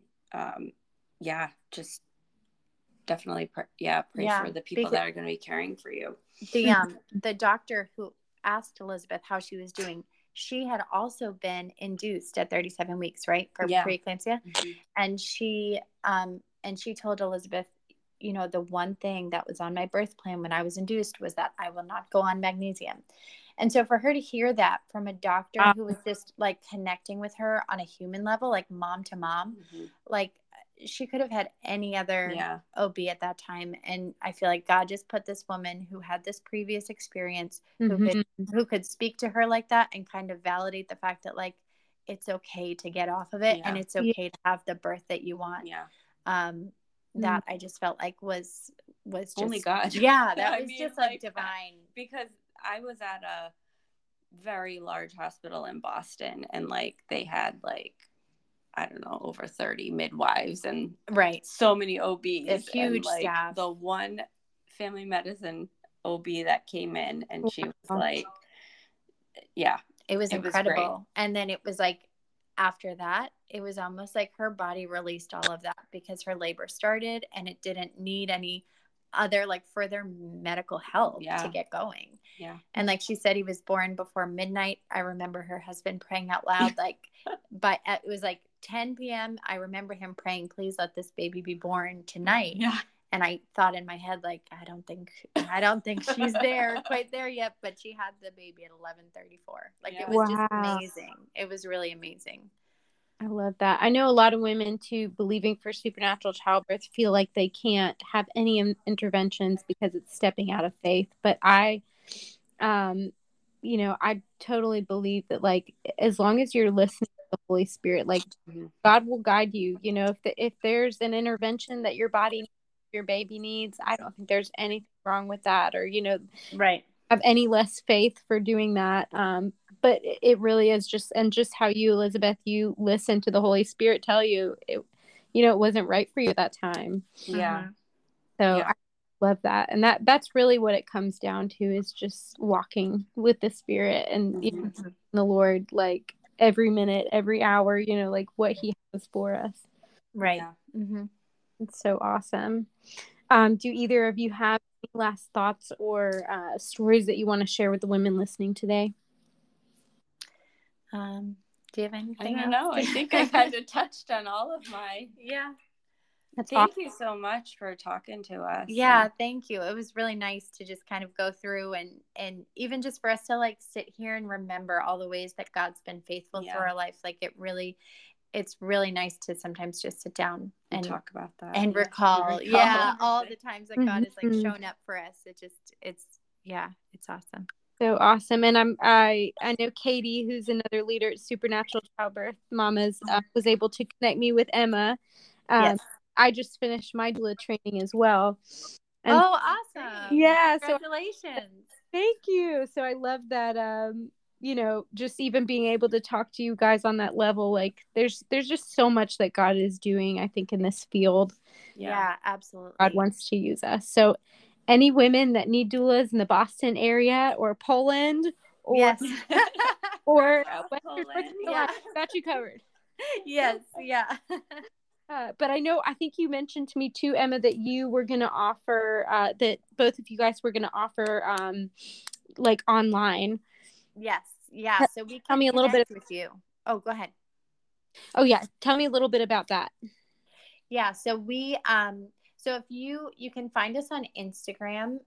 just definitely pray for the people that are going to be caring for you. The doctor who asked Elizabeth how she was doing, she had also been induced at 37 weeks, right, for preeclampsia. And she told Elizabeth, the one thing that was on my birth plan when I was induced was that I will not go on magnesium. And so for her to hear that from a doctor who was just like connecting with her on a human level, like mom to mom, like she could have had any other OB at that time. And I feel like God just put this woman who had this previous experience, who could speak to her like that and kind of validate the fact that like, it's okay to get off of it and it's okay to have the birth that you want. That I just felt like was just only God. Yeah. That was just like divine. Because I was at a very large hospital in Boston, and like they had like, I don't know, over 30 midwives and so many OBs. A huge staff. The one family medicine OB that came in, and she was like, it was incredible. And then it was like, after that, it was almost like her body released all of that because her labor started and it didn't need any other like further medical help to get going. And like she said, he was born before midnight. I remember her husband praying out loud, like, but it was like 10 p.m. I remember him praying, please let this baby be born tonight. And I thought in my head, like, I don't think she's quite there yet, but she had the baby at 11:34. Like it was just amazing. It was really amazing. I love that. I know a lot of women too, believing for supernatural childbirth, feel like they can't have any interventions because it's stepping out of faith. But I totally believe that like, as long as you're listening to the Holy Spirit, like God will guide you, if there's an intervention that your baby needs, I don't think there's anything wrong with that, or, have any less faith for doing that. But it really is just how you, Elizabeth, you listen to the Holy Spirit tell you it wasn't right for you at that time. So I love that. And that's really what it comes down to, is just walking with the Spirit and the Lord, like every minute, every hour, like what he has for us. It's so awesome. Do either of you have any last thoughts or stories that you want to share with the women listening today? Do you have anything? I don't know. I think I kind of touched on all of my. Thank you so much for talking to us. Thank you. It was really nice to just kind of go through and even just for us to like sit here and remember all the ways that God's been faithful through our life. Like it's really nice to sometimes just sit down and talk about that and recall all the times that God has like shown up for us. It's awesome. So awesome. And I know Katie, who's another leader at Supernatural Childbirth Mamas, was able to connect me with Emma. I just finished my doula training as well. And awesome. Congratulations. Thank you. So I love that, just even being able to talk to you guys on that level, like there's just so much that God is doing, I think, in this field. Yeah, absolutely. God wants to use us. So any women that need doulas in the Boston area or Poland or Yes. Western North Poland. Carolina. Got you covered. Yes. Yeah. But I think you mentioned to me too, Emma, that you were going to offer, that both of you guys were going to offer, like online. Yes. Yeah. So we Tell can me a little bit. connect with you. Oh, go ahead. Oh yeah. Tell me a little bit about that. Yeah. So so if you can find us on Instagram,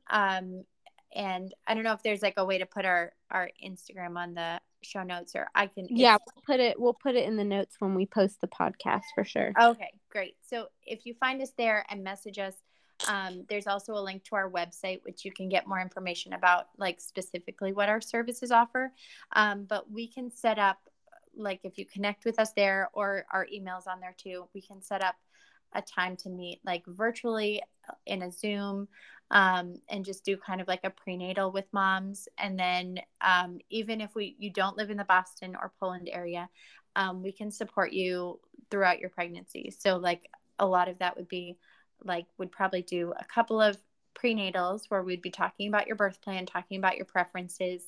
and I don't know if there's like a way to put our Instagram on the show notes, or I can. Yeah, we'll put it in the notes when we post the podcast for sure. Okay, great. So if you find us there and message us, there's also a link to our website, which you can get more information about, like specifically what our services offer. But we can set up, like if you connect with us there, or our emails on there too, we can set up a time to meet like virtually in a Zoom, and just do kind of like a prenatal with moms. And then even if you don't live in the Boston or Poland area, we can support you throughout your pregnancy. So like a lot of that would be like, would probably do a couple of prenatals where we'd be talking about your birth plan, talking about your preferences,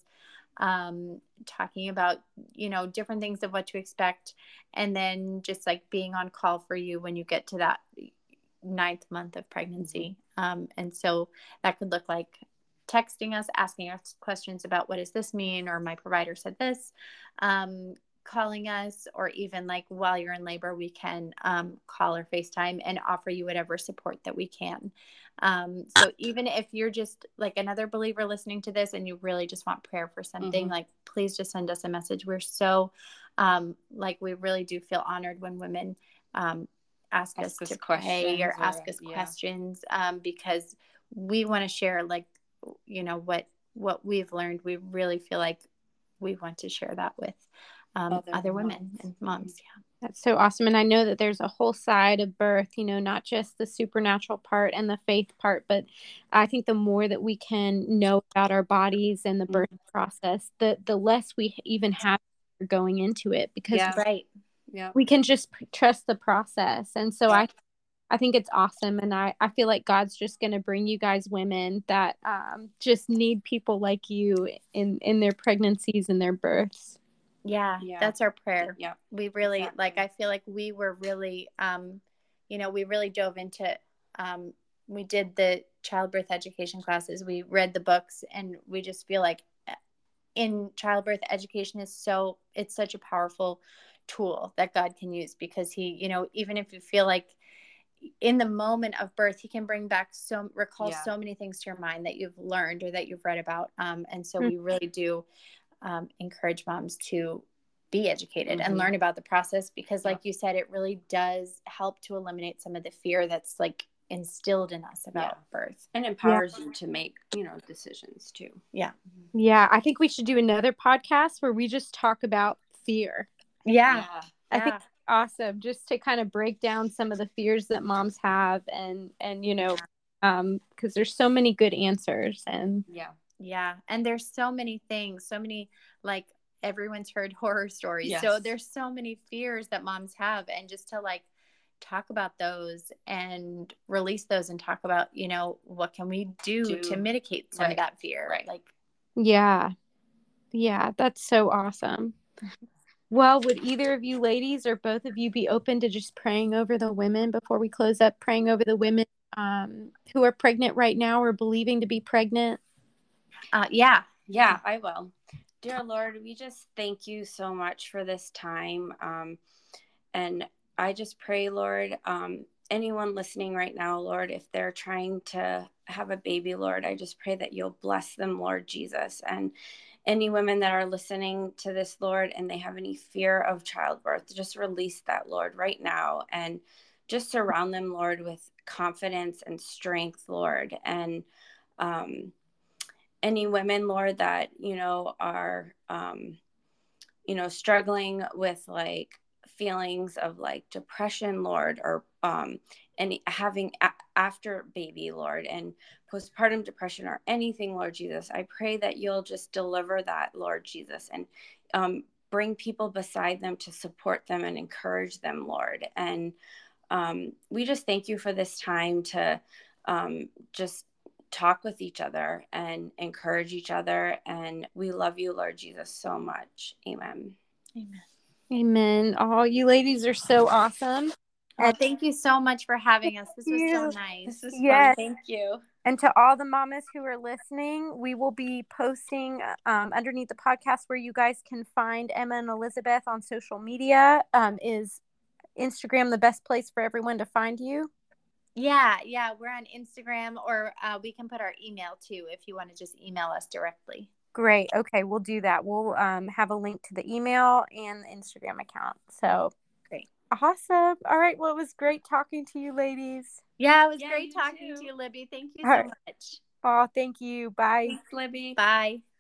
talking about, different things of what to expect. And then just like being on call for you when you get to that 9th month of pregnancy. And so that could look like texting us, asking us questions about what does this mean? Or my provider said this, calling us, or even like while you're in labor, we can call or FaceTime and offer you whatever support that we can. So even if you're just like another believer listening to this and you really just want prayer for something, like please just send us a message. We're so we really do feel honored when women ask us to pray or ask us questions, because we want to share what we've learned. We really feel like we want to share that with other women and moms. Yeah. That's so awesome. And I know that there's a whole side of birth, not just the supernatural part and the faith part, but I think the more that we can know about our bodies and the birth process, the less we even have going into it, because we can just trust the process. And so I think it's awesome. And I feel like God's just going to bring you guys women that just need people like you in their pregnancies and their births. Yeah, that's our prayer. Yeah. We really I feel like we were really, we really dove into, we did the childbirth education classes. We read the books, and we just feel like in childbirth education it's such a powerful tool that God can use, because he, even if you feel like in the moment of birth, he can bring back so many things to your mind that you've learned or that you've read about. And so we really do encourage moms to be educated and learn about the process, because like you said, it really does help to eliminate some of the fear that's like instilled in us about birth, and empowers you to make, decisions too. Yeah. I think we should do another podcast where we just talk about fear. I think it's awesome, just to kind of break down some of the fears that moms have, and because there's so many good answers. And and there's so many things, like everyone's heard horror stories, so there's so many fears that moms have, and just to like talk about those and release those and talk about, what can we do to mitigate some of that fear, that's so awesome. Well, would either of you ladies or both of you be open to just praying over the women before we close up, praying over the women who are pregnant right now or believing to be pregnant? I will. Dear Lord, we just thank you so much for this time. And I just pray, Lord, anyone listening right now, Lord, if they're trying to have a baby, Lord, I just pray that you'll bless them, Lord Jesus. And any women that are listening to this, Lord, and they have any fear of childbirth, just release that, Lord, right now, and just surround them, Lord, with confidence and strength, Lord. And any women, Lord, that, are, struggling with like feelings of like depression, Lord, or any having after baby, Lord, and postpartum depression or anything, Lord Jesus, I pray that you'll just deliver that, Lord Jesus, and bring people beside them to support them and encourage them, Lord. And we just thank you for this time to just talk with each other and encourage each other. And we love you, Lord Jesus, so much. Amen. Amen. Amen. Oh, you ladies are so awesome. And thank you so much for having us. This was so you. nice. This was Yes. fun. Thank you. And to all the mamas who are listening, we will be posting underneath the podcast where you guys can find Emma and Elizabeth on social media. Is Instagram the best place for everyone to find you? Yeah, we're on Instagram, or we can put our email too if you want to just email us directly. Great. Okay, we'll do that. We'll have a link to the email and the Instagram account. So great. Awesome. All right. Well, it was great talking to you, ladies. Yeah, it was great talking to you, Libby. Thank you so much. Oh, thank you. Bye. Thanks, Libby. Bye.